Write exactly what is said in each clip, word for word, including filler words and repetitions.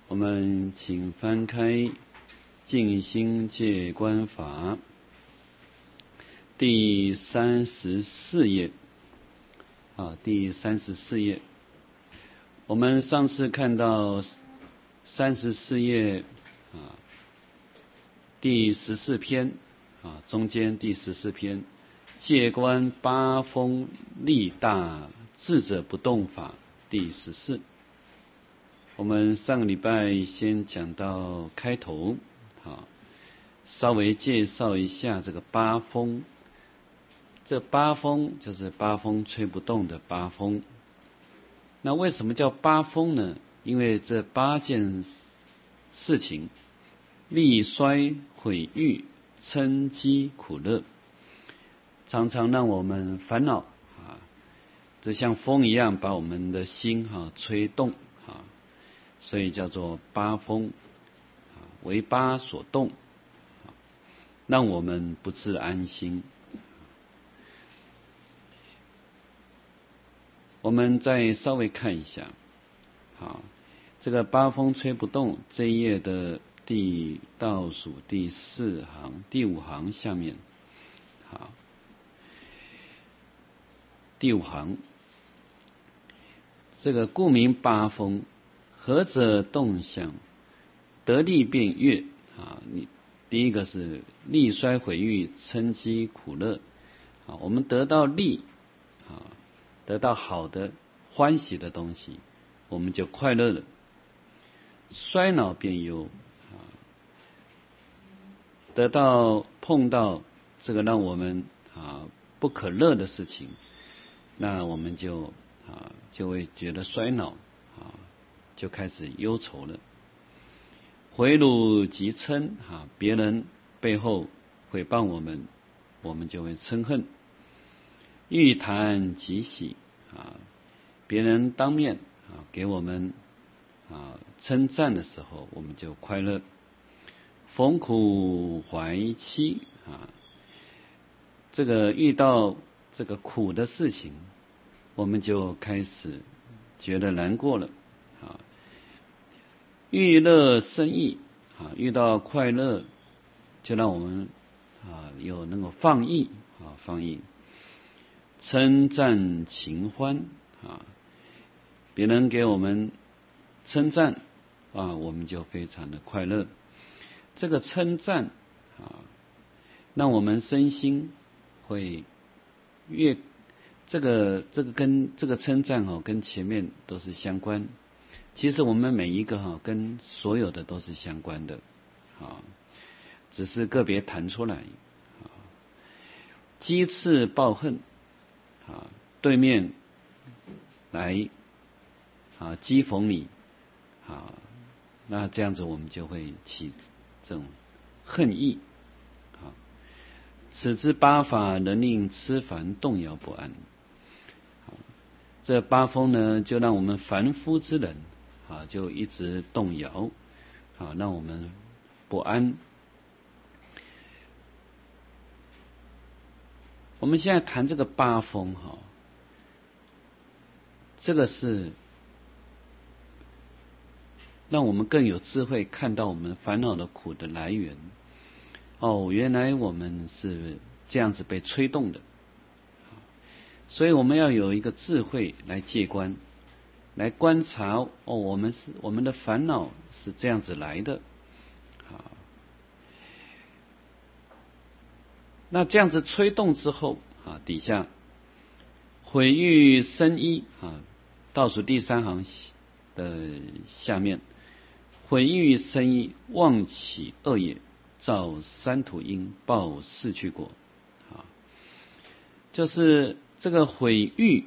我们请翻开《静心戒观法》第三十四页啊，第三十四页。我们上次看到三十四页啊，第十四篇啊，中间第十四篇戒观八风力大智者不动法第十四。我们上个礼拜先讲到开头，好，稍微介绍一下这个八风。这八风就是八风吹不动的八风。那为什么叫八风呢？因为这八件事情，力衰毁誉嗔讥苦乐，常常让我们烦恼啊，这像风一样把我们的心哈吹动啊。所以叫做八风，为八所动，让我们不自安心。我们再稍微看一下，好，这个八风吹不动这一页的第倒数第四行、第五行下面，好，第五行，这个故名八风。何者动向，得利便悦啊！你第一个是力衰毁誉嗔讥苦乐啊，我们得到利啊，得到好的欢喜的东西，我们就快乐了。衰恼便忧啊，得到碰到这个让我们啊不可乐的事情，那我们就啊就会觉得衰恼啊。就开始忧愁了。回辱即嗔啊，别人背后诽谤我们，我们就会嗔恨。欲谈即喜啊，别人当面啊给我们啊称赞的时候，我们就快乐。逢苦怀戚啊，这个遇到这个苦的事情，我们就开始觉得难过了啊。欲乐生意啊，遇到快乐就让我们啊有那个放逸啊放逸。称赞情欢啊，别人给我们称赞啊，我们就非常的快乐。这个称赞啊，让我们身心会越这个这个跟这个称赞哦，跟前面都是相关。其实我们每一个哈跟所有的都是相关的啊，只是个别谈出来啊。讥刺报恨啊，对面来啊讥讽你啊，那这样子我们就会起这种恨意啊。此之八法能令痴烦动摇不安。这八风呢，就让我们凡夫之人啊，就一直动摇啊，让我们不安。我们现在谈这个八风哈，这个是让我们更有智慧看到我们烦恼的苦的来源。哦，原来我们是这样子被吹动的，所以我们要有一个智慧来戒观。来观察哦，我们是我们的烦恼是这样子来的，啊，那这样子吹动之后啊，底下毁誉生一啊，倒数第三行的下面，毁誉生一，妄起恶业，造三途因，报四趣果啊，就是这个毁誉。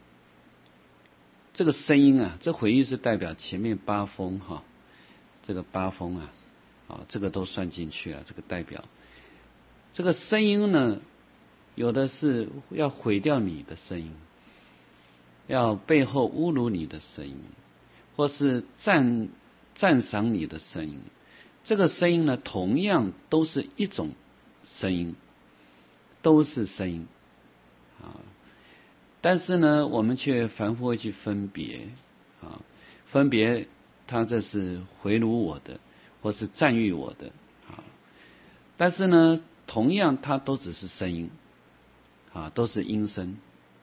这个声音啊，这毁誉是代表前面八风哈，这个八风啊，啊，这个都算进去了，这个代表这个声音呢，有的是要毁掉你的声音，要背后侮辱你的声音，或是赞赞赏你的声音。这个声音呢，同样都是一种声音，都是声音啊。但是呢，我们却凡夫会去分别啊，分别他这是回辱我的，或是赞誉我的啊。但是呢，同样它都只是声音啊，都是音声。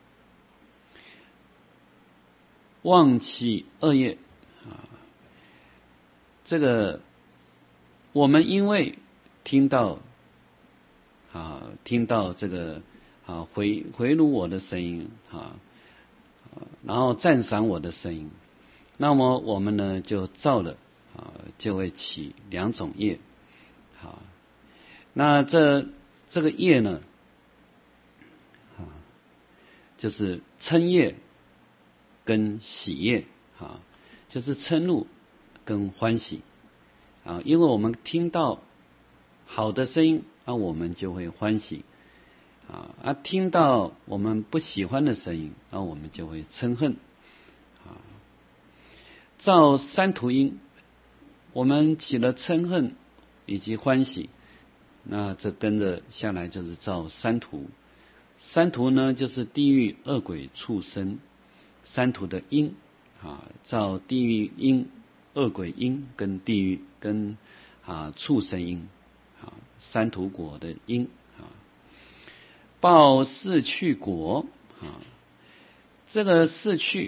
忘弃恶业啊，这个我们因为听到啊，听到这个啊回回辱我的声音啊，然后赞赏我的声音，那么我们呢就造了啊，就会起两种业啊。那这这个业呢啊，就是嗔业跟喜业啊，就是嗔怒跟欢喜啊。因为我们听到好的声音，那我们就会欢喜啊；啊，听到我们不喜欢的声音，那我们就会嗔恨啊。造三途因，我们起了嗔恨以及欢喜，那这跟着下来就是造三途。三途呢，就是地狱、恶鬼、畜生。三途的因啊，造地狱因、恶鬼因跟地狱跟啊畜生因啊，三途果的因啊，报四趣果啊，这个四趣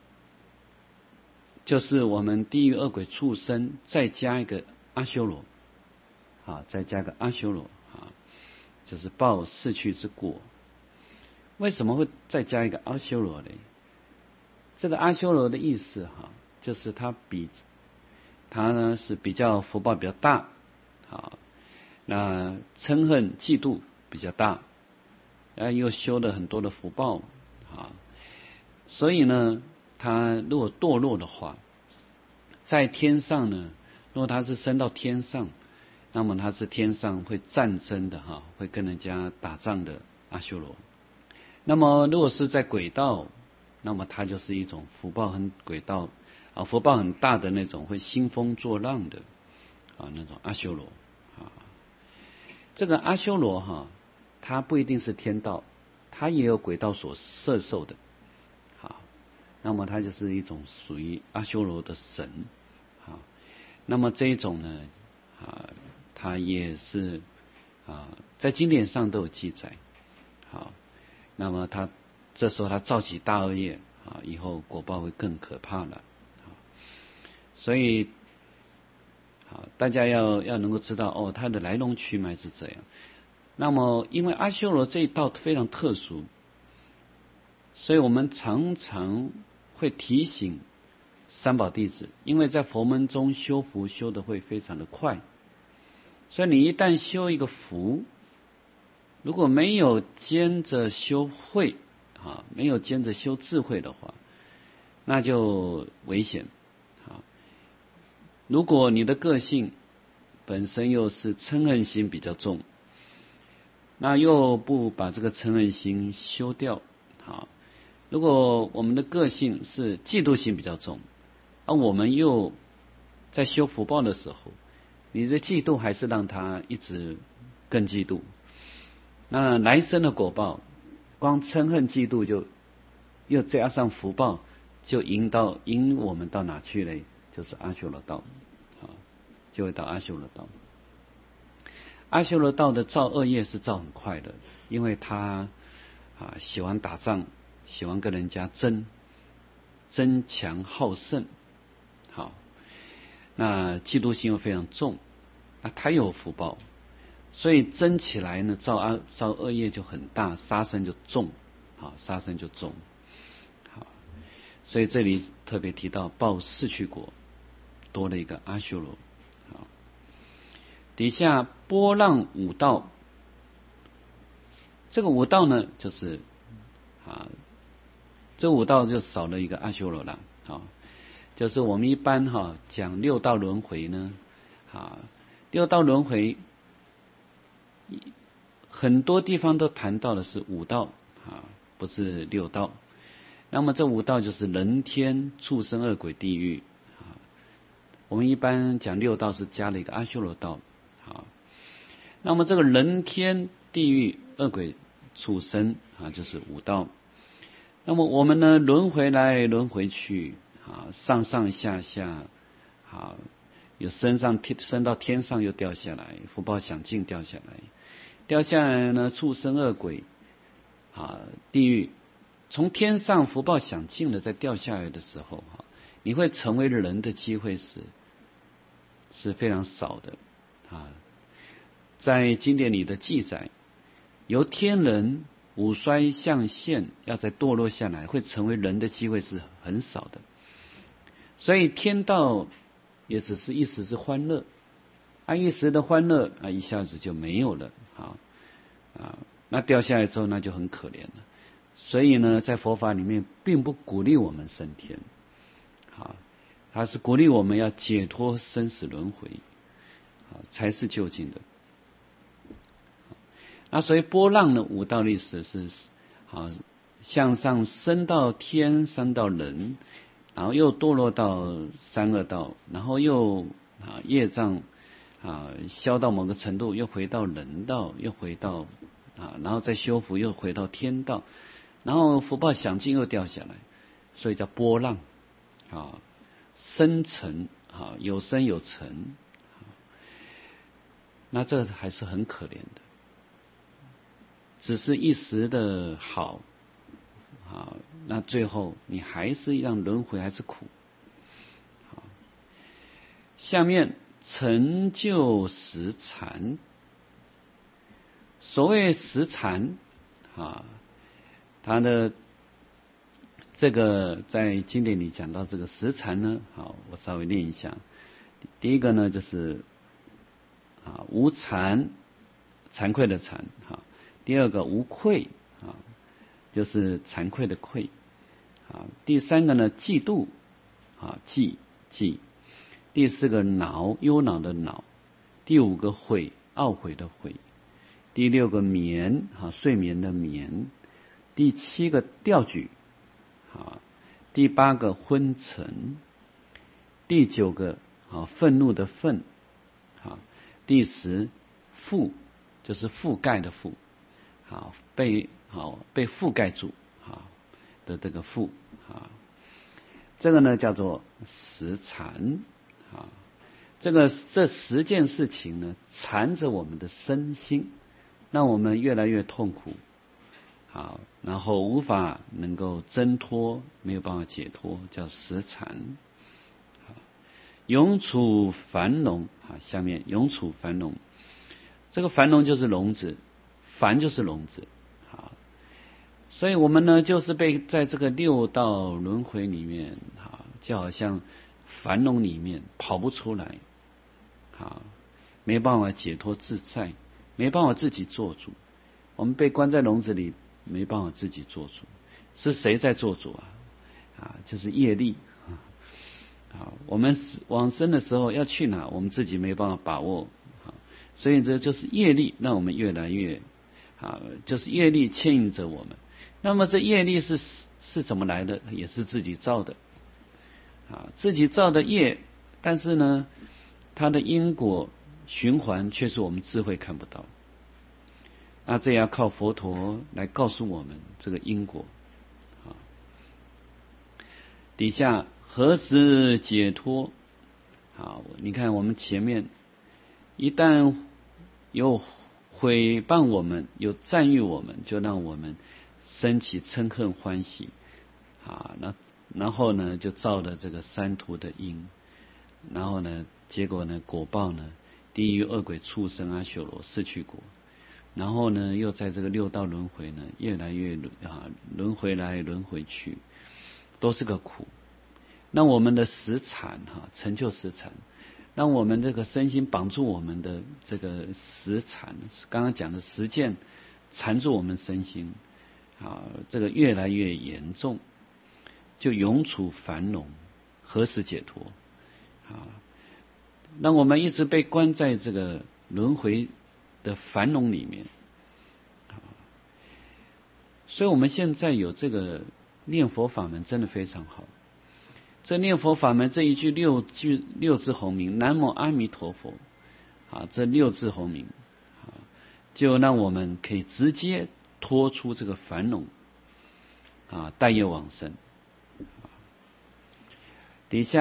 就是我们地狱、恶鬼、畜生再加一个阿修罗啊，再加个阿修罗啊，就是报四趣之果。为什么会再加一个阿修罗呢？这个阿修罗的意思哈，就是他比他呢是比较福报比较大啊，那嗔恨嫉妒比较大，然后又修了很多的福报啊，所以呢，他如果堕落的话，在天上呢，如果他是升到天上，那么他是天上会战争的哈，会跟人家打仗的阿修罗。那么如果是在轨道，那么它就是一种福报很轨道啊，福报很大的那种，会兴风作浪的啊那种阿修罗啊。这个阿修罗哈，它不一定是天道，它也有轨道所摄受的啊。那么它就是一种属于阿修罗的神啊。那么这一种呢啊，它也是啊，在经典上都有记载。好，那么他这时候他造起大恶业啊，以后果报会更可怕了。所以，好，大家要要能够知道哦，它的来龙去脉是这样。那么，因为阿修罗这一道非常特殊，所以我们常常会提醒三宝弟子，因为在佛门中修福修的会非常的快，所以你一旦修一个福，如果没有兼着修慧啊，没有兼着修智慧的话，那就危险啊。如果你的个性本身又是嗔恨心比较重，那又不把这个嗔恨心修掉啊。如果我们的个性是嫉妒心比较重，而我们又在修福报的时候，你的嫉妒还是让他一直更嫉妒，那来生的果报，光嗔恨嫉妒就又加上福报，就引导引我们到哪去嘞？就是阿修罗道啊，就会到阿修罗道。阿修罗道的造恶业是造很快的，因为他啊喜欢打仗，喜欢跟人家争，争强好胜，好，那嫉妒心又非常重，那他有福报，所以争起来呢，造恶造恶业就很大，杀生就重，好，杀生就重，好，所以这里特别提到报四趣果，多了一个阿修罗。好，底下波浪五道，这个五道呢，就是啊，这五道就少了一个阿修罗了。好，就是我们一般哈、啊、讲六道轮回呢，啊，六道轮回很多地方都谈到的是五道啊，不是六道。那么这五道就是人天、畜生、恶鬼、地狱啊。我们一般讲六道是加了一个阿修罗道。好，那么这个人天、地狱、恶鬼、畜生啊，就是五道。那么我们呢，轮回来轮回去啊，上上下下啊，有升上天，升到天上又掉下来，福报享尽掉下来，掉下来呢，畜生恶鬼啊，地狱，从天上福报享尽了再掉下来的时候哈，你会成为人的机会是是非常少的啊。在经典里的记载，由天人五衰相现，要再堕落下来，会成为人的机会是很少的。所以天道也只是一时之欢乐，啊，一时的欢乐啊，一下子就没有了啊啊，那掉下来之后，那就很可怜了。所以呢，在佛法里面，并不鼓励我们升天，啊，它是鼓励我们要解脱生死轮回，啊，才是究竟的。那所以波浪呢，五道历史是啊，向上升到天，升到人，然后又堕落到三恶道，然后又啊业障啊消到某个程度，又回到人道，又回到啊，然后再修复，又回到天道，然后福报享尽又掉下来，所以叫波浪啊，升沉啊，有升有沉，那这还是很可怜的。只是一时的好，啊，那最后你还是让轮回还是苦。好，下面成就十禅。所谓十禅啊，它的这个在经典里讲到这个十禅呢，好，我稍微念一下。第一个呢就是啊无惭，惭愧的惭哈。第二个无愧啊，就是惭愧的愧啊。第三个呢嫉妒啊，嫉嫉。第四个恼，忧恼的恼。第五个悔，懊悔的悔。第六个眠啊，睡眠的眠。第七个调举啊。第八个昏沉。第九个啊愤怒的愤啊。第十覆，就是覆盖的覆。好，被好被覆盖住啊的这个覆啊，这个呢叫做十禅啊。这个这十件事情呢缠着我们的身心，让我们越来越痛苦，好，然后无法能够挣脱，没有办法解脱，叫十禅。永处樊笼啊，下面永处樊笼，这个樊笼就是笼子。凡就是笼子，啊，所以我们呢，就是被在这个六道轮回里面，啊，就好像樊笼里面跑不出来，啊，没办法解脱自在，没办法自己做主。我们被关在笼子里，没办法自己做主，是谁在做主啊？啊，就是业力啊。我们往生的时候要去哪，我们自己没办法把握，啊，所以这就是业力让我们越来越。啊，就是业力牵引着我们。那么这业力是是怎么来的？也是自己造的，啊，自己造的业，但是呢，它的因果循环却是我们智慧看不到。那这要靠佛陀来告诉我们这个因果。啊，底下何时解脱？好，你看我们前面一旦有毁谤我们，有赞誉我们，就让我们升起嗔恨欢喜啊，那然后呢就造了这个三途的因，然后呢结果呢果报呢地狱恶鬼畜生阿修罗四趣果，然后呢又在这个六道轮回呢越来越啊轮回来轮回去，都是个苦。那我们的十禅哈，成就十禅，让我们这个身心绑住我们的这个十禅，刚刚讲的十件缠住我们身心啊，这个越来越严重，就永处樊笼，何时解脱啊？让我们一直被关在这个轮回的樊笼里面啊。所以我们现在有这个念佛法门真的非常好。这念佛法门这一句六句六字洪名南无阿弥陀佛啊，这六字洪名啊，就让我们可以直接脱出这个樊笼啊，带业往生。底下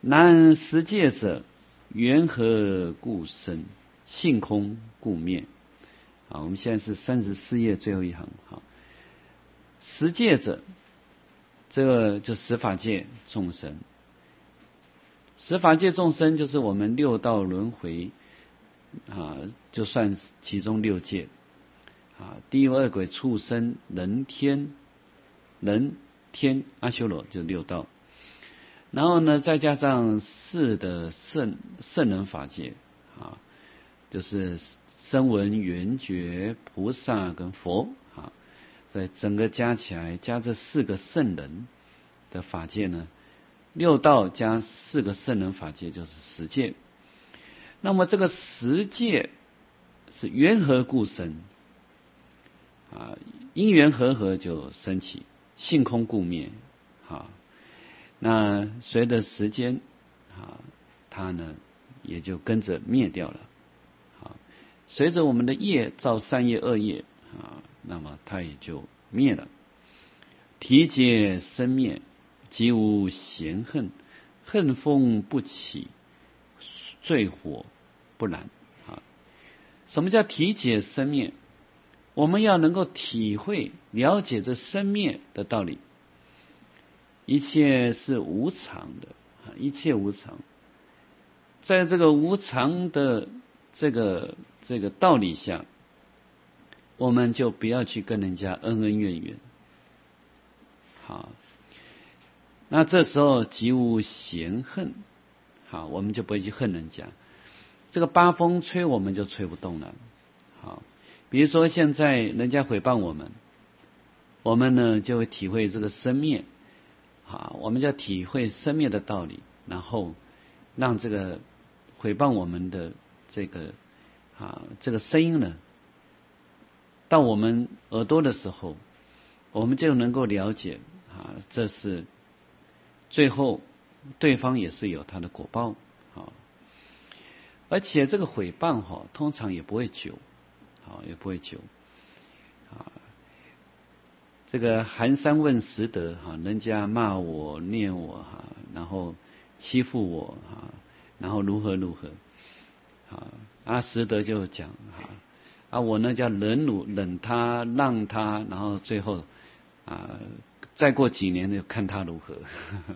然实界者，缘何故生？性空故灭。好，我们现在是三十四页最后一行。好，实界者，这个就十法界众生。十法界众生就是我们六道轮回啊，就算其中六界啊，地狱恶鬼畜生人天人天阿修罗就是六道，然后呢再加上四的圣圣人法界啊，就是声闻缘觉菩萨跟佛啊，所以整个加起来加这四个圣人的法界呢，六道加四个圣人法界就是十界。那么这个十界是缘何故生啊？因缘和合就升起，性空故灭啊。那随着时间啊，它呢也就跟着灭掉了啊。随着我们的业造善业恶业啊，那么它也就灭了。体解生灭，即无嫌恨，恨风不起，醉火不燃啊。什么叫体解生灭？我们要能够体会了解这生灭的道理。一切是无常的，一切无常，在这个无常的这个这个道理下，我们就不要去跟人家恩恩怨怨。好，那这时候即无嫌恨，好，我们就不会去恨人家。这个八风吹我们就吹不动了。好，比如说现在人家诽谤我们，我们呢就会体会这个生灭。好，我们就要体会生灭的道理，然后让这个诽谤我们的这个啊这个声音呢，到我们耳朵的时候，我们就能够了解啊，这是最后对方也是有他的果报啊，而且这个诽谤哈，通常也不会久，好也不会久啊。这个寒山问拾得哈，人家骂我念我哈，然后欺负我哈，然后如何如何啊？阿拾得就讲哈啊，我呢叫忍辱忍他让他，然后最后啊，再过几年就看他如何。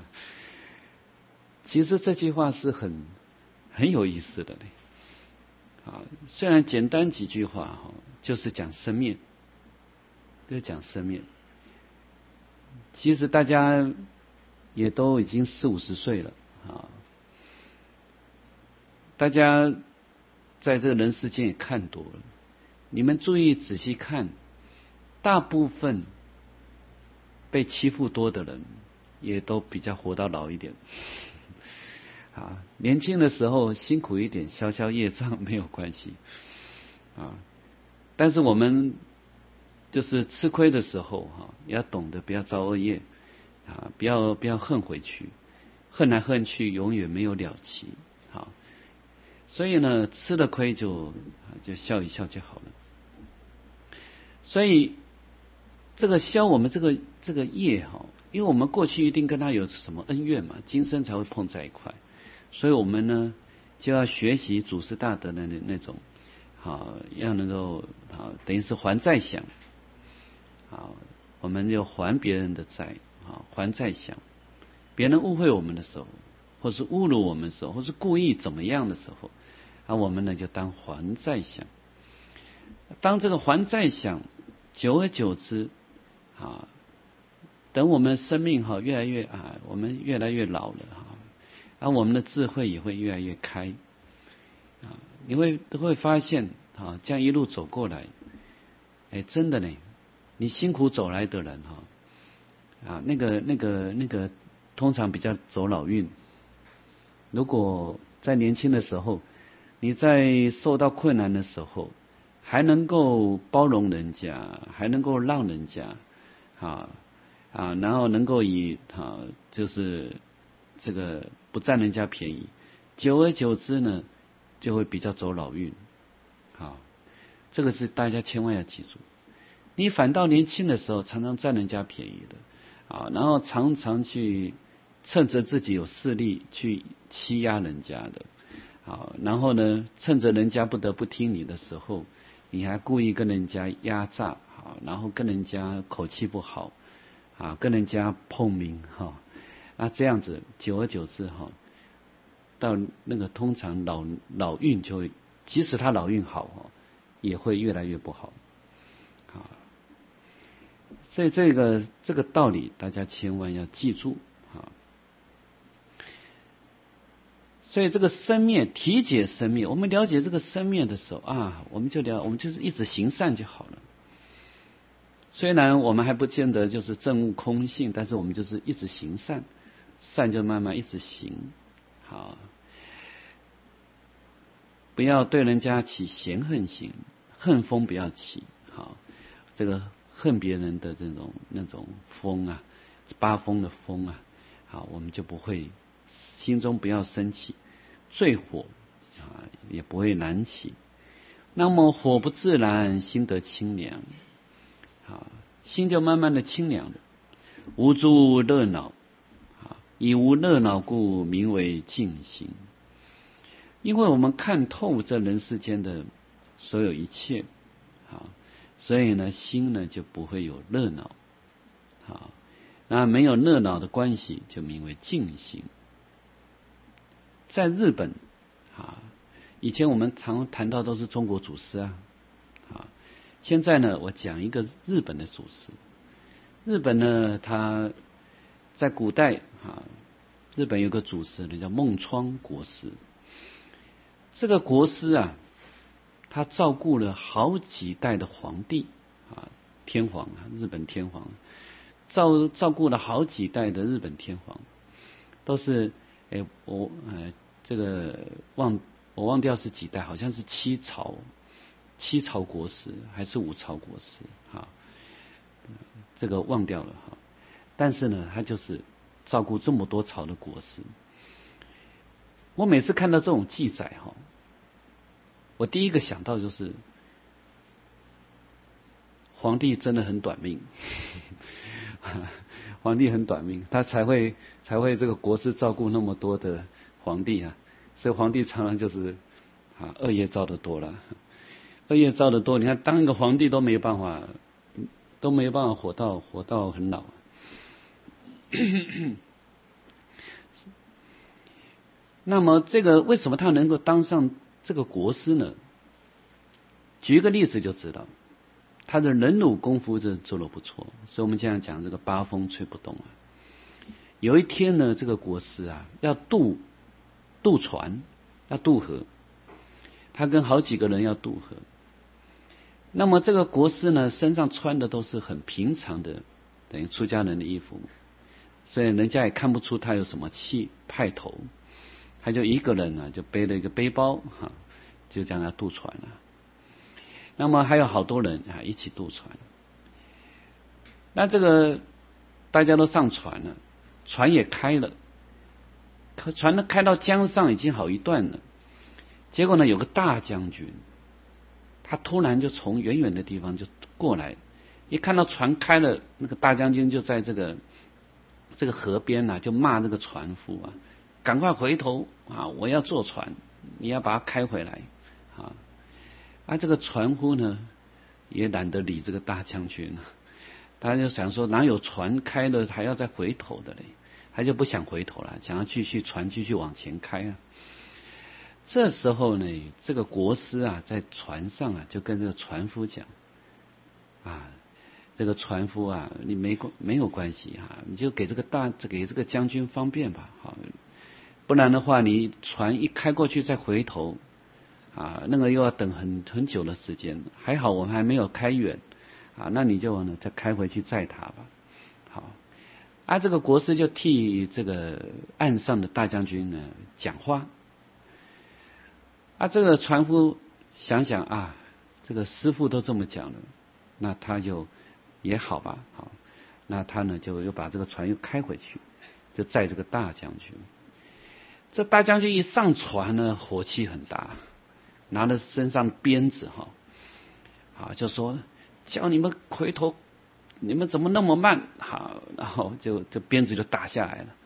其实这句话是很很有意思的嘞。啊，虽然简单几句话哈，就是讲生灭，就是讲生灭。其实大家也都已经四五十岁了啊，大家在这个人世间也看多了，你们注意仔细看，大部分被欺负多的人，也都比较活到老一点。啊，年轻的时候辛苦一点，消消业障没有关系啊。但是我们就是吃亏的时候哈，要懂得不要造恶业啊，不要不要恨回去，恨来恨去永远没有了期。好，所以呢，吃了亏就就笑一笑就好了。所以这个消我们这个这个业哈，因为我们过去一定跟他有什么恩怨嘛，今生才会碰在一块，所以我们呢就要学习祖师大德的那那种好，要能够好，等于是还债想。好，我们就还别人的债，啊，还债想。别人误会我们的时候，或是侮辱我们的时候，或是故意怎么样的时候，啊，我们呢就当还债想。当这个还债想，久而久之，啊，等我们生命哈越来越啊，我们越来越老了哈，啊，我们的智慧也会越来越开，啊，你会都会发现，啊，这样一路走过来，哎，真的呢。你辛苦走来的人哈，啊，那个那个那个，通常比较走老运。如果在年轻的时候，你在受到困难的时候，还能够包容人家，还能够让人家，啊啊，然后能够以啊，就是这个不占人家便宜，久而久之呢，就会比较走老运。啊，这个是大家千万要记住。你反倒年轻的时候常常占人家便宜的啊，然后常常去趁着自己有势力去欺压人家的，好，然后呢，趁着人家不得不听你的时候，你还故意跟人家压榨，好，然后跟人家口气不好，啊，跟人家碰名哈，啊，这样子久而久之哈，到那个通常老老运就会，即使他老运好哈，也会越来越不好，啊，所以这个这个道理大家千万要记住啊。所以这个生灭体解生灭，我们了解这个生灭的时候啊，我们就了，我们就是一直行善就好了。虽然我们还不见得就是证悟空性，但是我们就是一直行善，善就慢慢一直行，好，不要对人家起嫌恨心，恨风不要起，好，这个恨别人的这种那种风啊，八风的风啊，好，我们就不会心中不要生起，醉火啊也不会燃起。那么火不自燃，心得清凉，啊，心就慢慢的清凉了，无诸热恼，啊，以无热恼故，名为静心。因为我们看透这人世间的所有一切，啊，所以呢，心呢就不会有热恼，啊，那没有热恼的关系，就名为静心。在日本，啊，以前我们常谈到都是中国祖师啊，啊，现在呢，我讲一个日本的祖师。日本呢，他在古代啊，日本有个祖师呢叫孟川国师。这个国师啊，他照顾了好几代的皇帝啊，天皇啊，日本天皇，照照顾了好几代的日本天皇，都是哎我呃这个忘我忘掉是几代，好像是七朝七朝国师还是五朝国师哈，这个忘掉了哈。但是呢，他就是照顾这么多朝的国师。我每次看到这种记载哈，我第一个想到就是皇帝真的很短命，皇帝很短命，他才会才会这个国师照顾那么多的皇帝啊，所以皇帝常常就是啊恶业造的多了，恶业造的多，你看当一个皇帝都没有办法，都没有办法活到活到很老。那么这个为什么他能够当上这个国师呢？举一个例子就知道，他的忍辱功夫就做得不错，所以我们这样讲这个八风吹不动啊。有一天呢，这个国师啊要渡渡船，要渡河，他跟好几个人要渡河。那么这个国师呢，身上穿的都是很平常的，等于出家人的衣服，所以人家也看不出他有什么气派头。他就一个人啊，就背了一个背包哈，就这样要渡船了。那么还有好多人啊一起渡船。那这个大家都上船了，船也开了，可船呢开到江上已经好一段了。结果呢，有个大将军，他突然就从远远的地方就过来，一看到船开了，那个大将军就在这个这个河边啊，就骂这个船夫啊。赶快回头啊！我要坐船，你要把它开回来啊！啊，这个船夫呢也懒得理这个大将军了，他就想说哪有船开了还要再回头的嘞？他就不想回头了，想要继续船继续往前开啊。这时候呢，这个国师啊在船上啊就跟这个船夫讲啊，这个船夫啊，你没关没有关系哈、啊，你就给这个大给这个将军方便吧，好。不然的话，你船一开过去再回头，啊，那个又要等很很久的时间。还好我们还没有开远，啊，那你就呢再开回去载他吧。好，啊，这个国师就替这个岸上的大将军呢讲话。啊，这个船夫想想啊，这个师父都这么讲了，那他就也好吧，好，那他呢就又把这个船又开回去，就载这个大将军。这大将军一上船呢，火气很大，拿着身上的鞭子哈，啊，就说叫你们回头，你们怎么那么慢？好，然后就这鞭子就打下来了，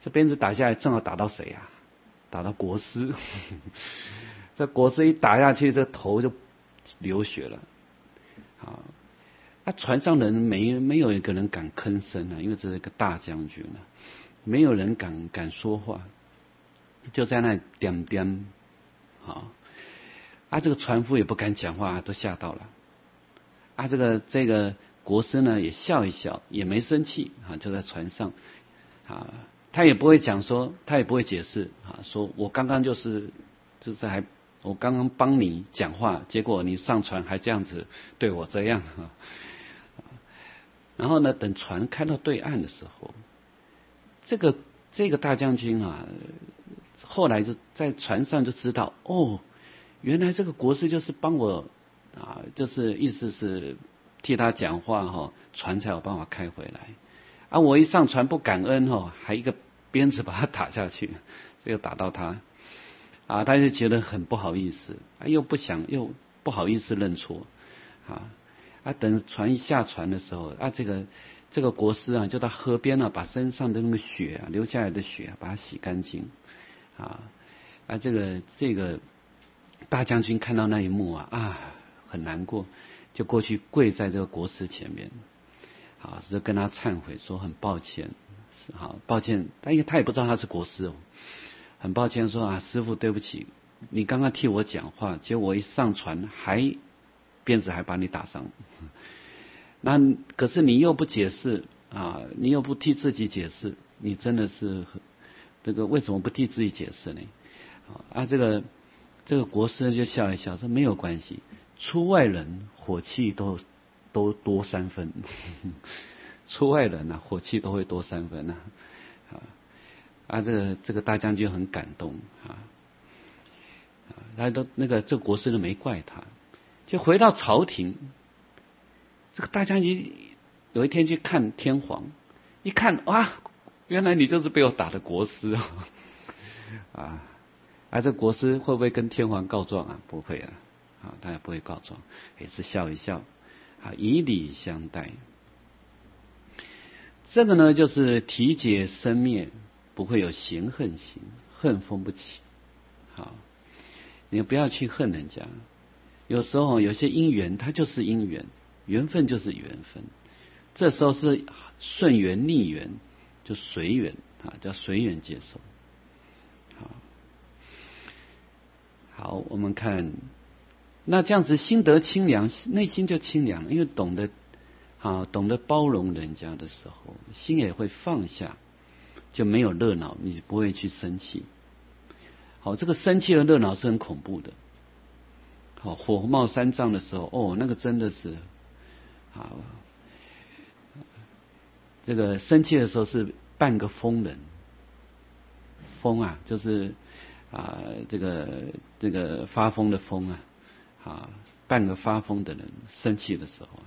这鞭子打下来，正好打到谁啊？打到国师。这国师一打下去，这头就流血了。啊，那船上人没没有一个人敢吭声啊，因为这是一个大将军啊，没有人敢敢说话，就在那点点。啊，啊，这个船夫也不敢讲话，都吓到了。啊，这个这个国师呢也笑一笑，也没生气啊，就在船上啊，他也不会讲说，他也不会解释啊，说我刚刚就是就是还我刚刚帮你讲话，结果你上船还这样子对我这样啊。然后呢，等船开到对岸的时候，这个这个大将军啊，后来就在船上就知道，哦，原来这个国师就是帮我啊，就是意思是替他讲话哈，船才有办法开回来。啊，我一上船不感恩哈，还一个鞭子把他打下去，又打到他，啊，他就觉得很不好意思，啊，又不想又不好意思认错，啊。啊，等船一下船的时候，啊，这个这个国师啊，就到河边啊，把身上的那个血啊，流下来的血啊，把它洗干净，啊，啊，这个这个大将军看到那一幕啊，啊，很难过，就过去跪在这个国师前面，啊，就跟他忏悔说很抱歉，好抱歉，但因为他也不知道他是国师哦，很抱歉说啊，师父对不起，你刚刚替我讲话，结果我一上船还。鞭子还把你打伤，那可是你又不解释啊，你又不替自己解释，你真的是这个为什么不替自己解释呢？啊，这个这个国师就笑一笑说没有关系，出外人火气都都多三分，出外人啊火气都会多三分啊，啊这个这个大将军很感动啊，他都那个这个国师都没怪他。就回到朝廷，这个大将军有一天去看天皇，一看啊，原来你就是被我打的国师啊！啊，啊，这国师会不会跟天皇告状啊？不会啊，啊，他也不会告状，也是笑一笑，啊，以礼相待。这个呢，就是体解生灭，不会有嫌恨心，恨风不起。好，你不要去恨人家。有时候有些因缘，它就是因缘，缘分就是缘分。这时候是顺缘逆缘，就随缘啊，叫随缘接受。好，好，我们看，那这样子心得清凉，内心就清凉了，因为懂得啊，懂得包容人家的时候，心也会放下，就没有热闹，你不会去生气。好，这个生气和热闹是很恐怖的。好，火冒三丈的时候，哦，那个真的是，啊，这个生气的时候是半个疯人，疯啊，就是啊，这个这个发疯的疯啊，啊，半个发疯的人生气的时候，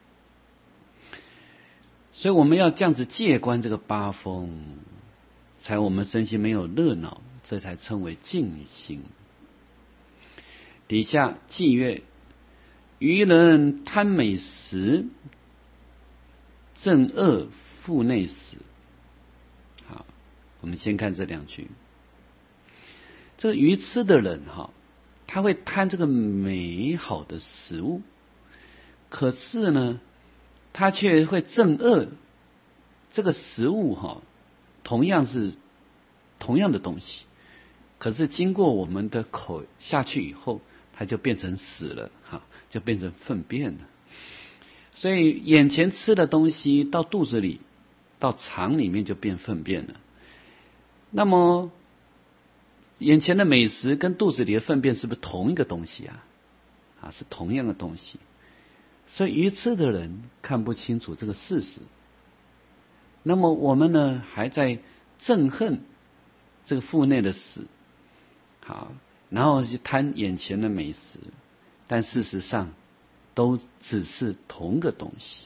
所以我们要这样子戒观这个八风，才我们身心没有热闹，这才称为静心。底下记曰：愚人贪美食，正恶腹内死。好，我们先看这两句。这个愚痴的人哈，他会贪这个美好的食物，可是呢，他却会正恶。这个食物哈，同样是同样的东西，可是经过我们的口下去以后，它就变成屎了，哈，就变成粪便了。所以眼前吃的东西到肚子里，到肠里面就变粪便了。那么眼前的美食跟肚子里的粪便是不是同一个东西啊？啊，是同样的东西。所以愚痴的人看不清楚这个事实。那么我们呢，还在憎恨这个腹内的屎，好，然后去贪眼前的美食，但事实上都只是同个东西。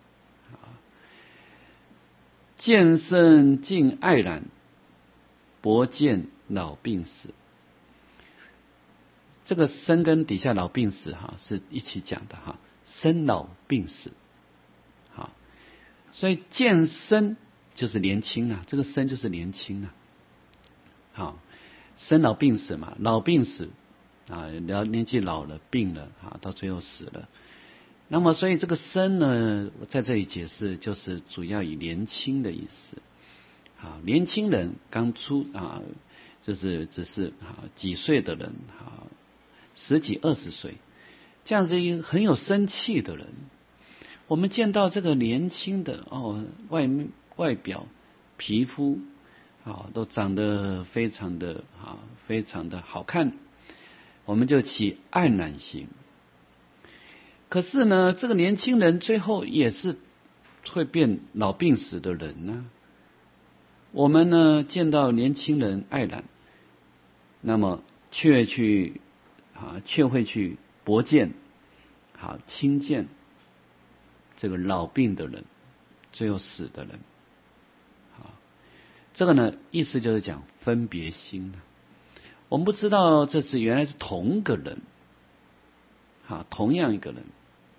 见生尽爱染，薄见老病死。这个生跟底下老病死哈是一起讲的哈，生老病死。好，所以见生就是年轻啊，这个生就是年轻啊。好，生老病死嘛，老病死啊，然后年纪老了病了啊，到最后死了。那么所以这个生呢，在这里解释就是主要以年轻的意思。好，年轻人刚出啊，就是只是啊几岁的人啊，十几二十岁，这样子一个很有生气的人。我们见到这个年轻的哦，外外表、皮肤啊都长得非常的啊非常的好看，我们就起爱染心。可是呢，这个年轻人最后也是会变老病死的人呢、啊。我们呢见到年轻人爱染，那么却去啊却会去薄见，好轻贱这个老病的人，最后死的人。好，这个呢意思就是讲分别心。我们不知道这是原来是同个人，好同样一个人。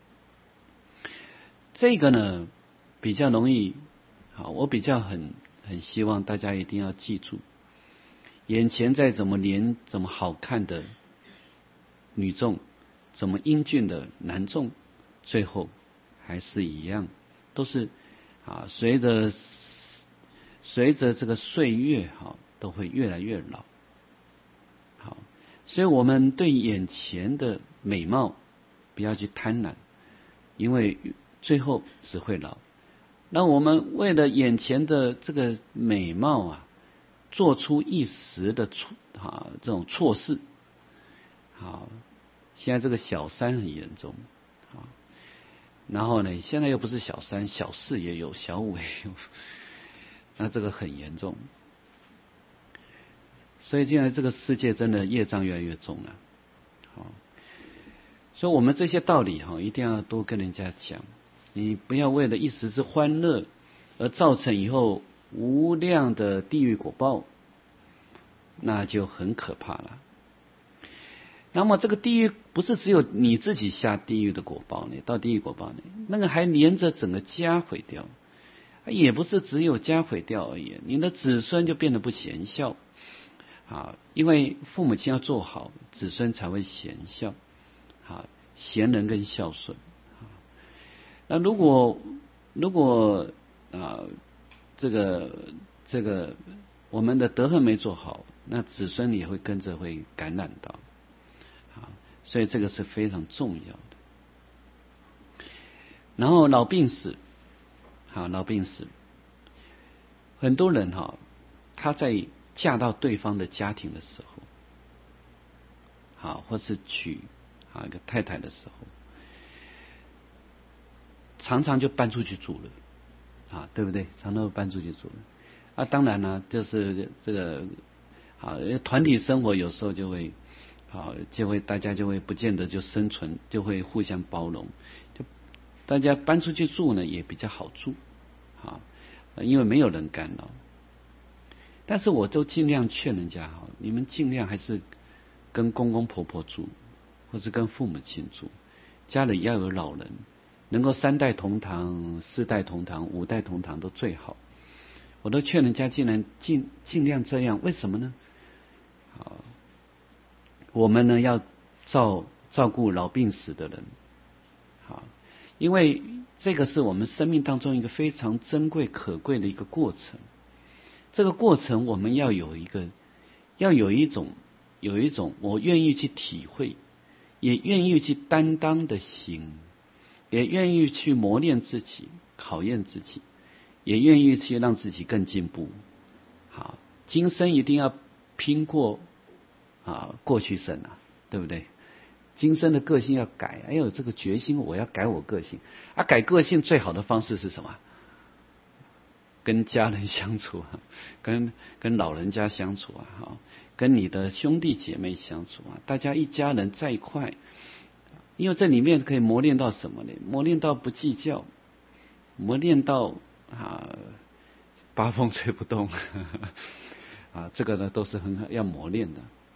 这个呢比较容易，好我比较很很希望大家一定要记住，眼前再怎么年怎么好看的女众，怎么英俊的男众，最后还是一样，都是啊随着随着这个岁月哈，都会越来越老。好，所以我们对眼前的美貌不要去贪婪，因为最后只会老。那我们为了眼前的这个美貌啊，做出一时的错啊这种错事。好，现在这个小三很严重啊，然后呢，现在又不是小三，小四也有，小五也有，那这个很严重。所以现在这个世界真的业障越来越重了。好，所以我们这些道理哈，一定要多跟人家讲。你不要为了一时之欢乐而造成以后无量的地狱果报，那就很可怕了。那么这个地狱不是只有你自己下地狱的果报呢，到地狱果报呢，那个还连着整个家毁掉，也不是只有家毁掉而已，你的子孙就变得不贤孝啊，因为父母亲要做好，子孙才会贤孝啊，贤人跟孝顺。那如果如果啊这个这个我们的德行没做好，那子孙也会跟着会感染到啊，所以这个是非常重要的。然后老病死，好老病死，很多人哈，他在嫁到对方的家庭的时候，好或是娶啊一个太太的时候，常常就搬出去住了，啊，对不对？常常搬出去住了。啊，当然呢，就是这个，啊，团体生活有时候就会，啊，就会大家就会不见得就生存，就会互相包容，就大家搬出去住呢也比较好住，啊，因为没有人干扰。但是我都尽量劝人家哈，你们尽量还是跟公公婆婆住，或是跟父母亲住，家里要有老人。能够三代同堂、四代同堂、五代同堂都最好。我都劝人家尽量尽尽量这样，为什么呢？好，我们呢要照照顾老病死的人，好，因为这个是我们生命当中一个非常珍贵可贵的一个过程。这个过程我们要有一个，要有一种有一种我愿意去体会，也愿意去担当的心。也愿意去磨练自己，考验自己，也愿意去让自己更进步。好，今生一定要拼过啊过去生啊，对不对？今生的个性要改，哎呦，这个决心我要改我个性啊！改个性最好的方式是什么？跟家人相处啊，跟跟老人家相处啊，哈，跟你的兄弟姐妹相处啊，大家一家人在一块。因为这里面可以磨练到什么呢？磨练到不计较，磨练到啊八风吹不动啊，这个呢都是很要磨练的。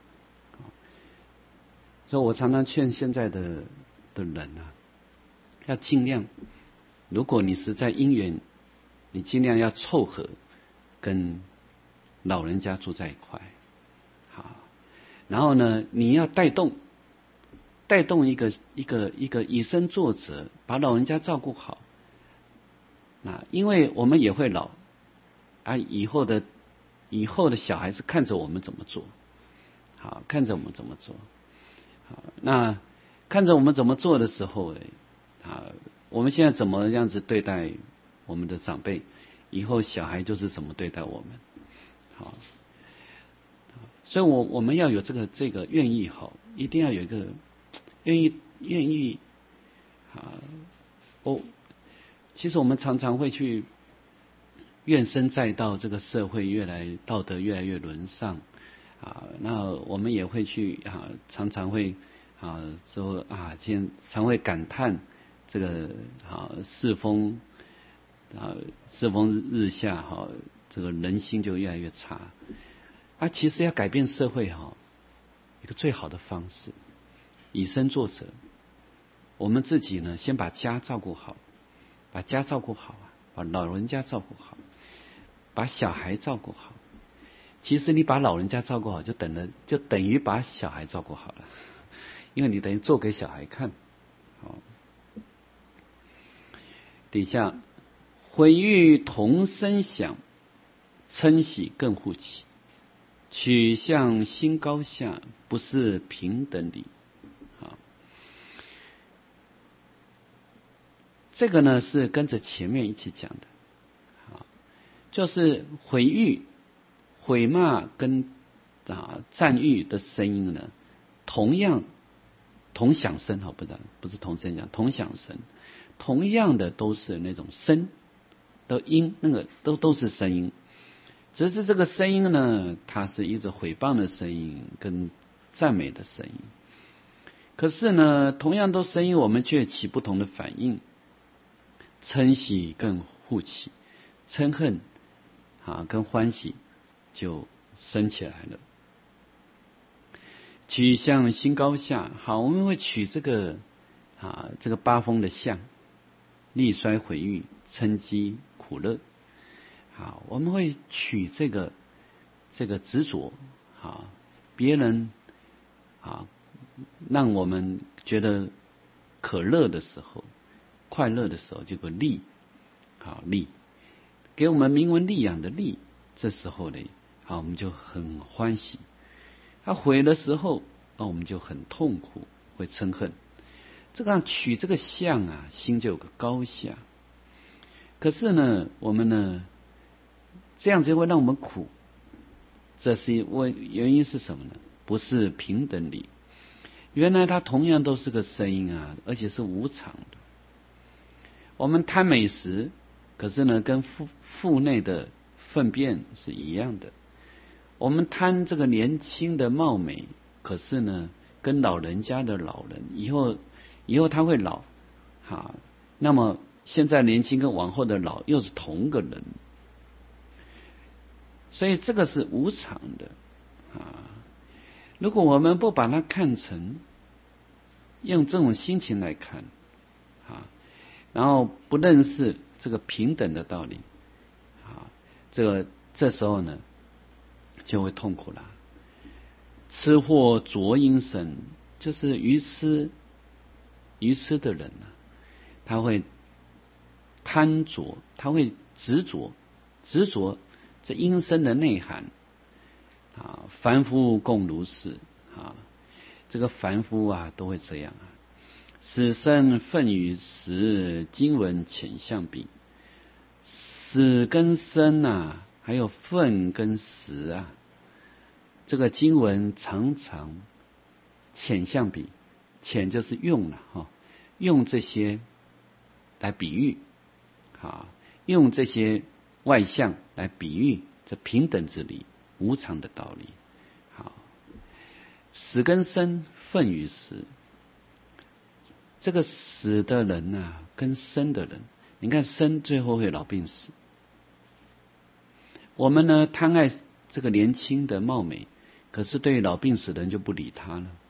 所以我常常劝现在的的人啊，要尽量，如果你实在因缘你尽量要凑合跟老人家住在一块，好，然后呢，你要带动带动一个一个一个以身作则，把老人家照顾好。那因为我们也会老啊，以后的以后的小孩子看着我们怎么做，好，看着我们怎么做，好，那看着我们怎么做的时候呢，啊，我们现在怎么样子对待我们的长辈，以后小孩就是怎么对待我们，好，所以我我们要有这个这个愿意好，一定要有一个愿意愿意啊，我其实我们常常会去怨声载道，这个社会越来道德越来越沦丧啊，那我们也会去啊，常常会啊说啊，今常会感叹这个啊世风啊世风日下哈，这个人心就越来越差啊。其实要改变社会哈，一个最好的方式，以身作则。我们自己呢，先把家照顾好，把家照顾好啊，把老人家照顾好，把小孩照顾好。其实你把老人家照顾好，就等了，就等于把小孩照顾好了，因为你等于做给小孩看。好，底下毁誉同声响，称喜更护起。取向心高下，不是平等理。好，这个呢是跟着前面一起讲的。好，就是毁誉、毁骂跟啊赞誉的声音呢，同样同响声，好，不是不是同声讲，同响声，同样的都是那种声的音，那个都都是声音。只是这个声音呢，它是一直毁谤的声音跟赞美的声音。可是呢，同样都声音，我们却起不同的反应。嗔喜更护起，嗔恨啊跟欢喜就升起来了。取向心高下，好，我们会取这个啊这个八风的相，力衰毁誉，嗔讥苦乐。好，我们会取这个这个执着，好，别人啊让我们觉得可乐的时候，快乐的时候，这个利，好利，给我们名闻利养的利，这时候呢，好我们就很欢喜。他毁的时候，那我们就很痛苦，会嗔恨。这个取这个相啊，心就有个高下。可是呢，我们呢？这样子会让我们苦，这是为原因是什么呢？不是平等理。原来它同样都是个声音啊，而且是无常的。我们贪美食，可是呢，跟腹腹内的粪便是一样的。我们贪这个年轻的貌美，可是呢，跟老人家的老人以后以后他会老，好，那么现在年轻跟往后的老又是同个人。所以这个是无常的啊！如果我们不把它看成用这种心情来看啊，然后不认识这个平等的道理啊，这个这时候呢就会痛苦了。吃货浊阴身，就是愚痴愚痴的人呢、啊，他会贪着，他会执着执着。这阴身的内涵啊，凡夫共如是啊，这个凡夫啊都会这样啊。死生愤与实，经文浅相比。死跟生啊，还有愤跟实啊，这个经文常常浅相比，浅就是用了哈，用这些来比喻啊，用这些外相来比喻这平等之理、无常的道理。好，死跟生，愤与实。这个死的人啊，跟生的人，你看生最后会老病死。我们呢贪爱这个年轻的貌美，可是对于老病死的人就不理他了。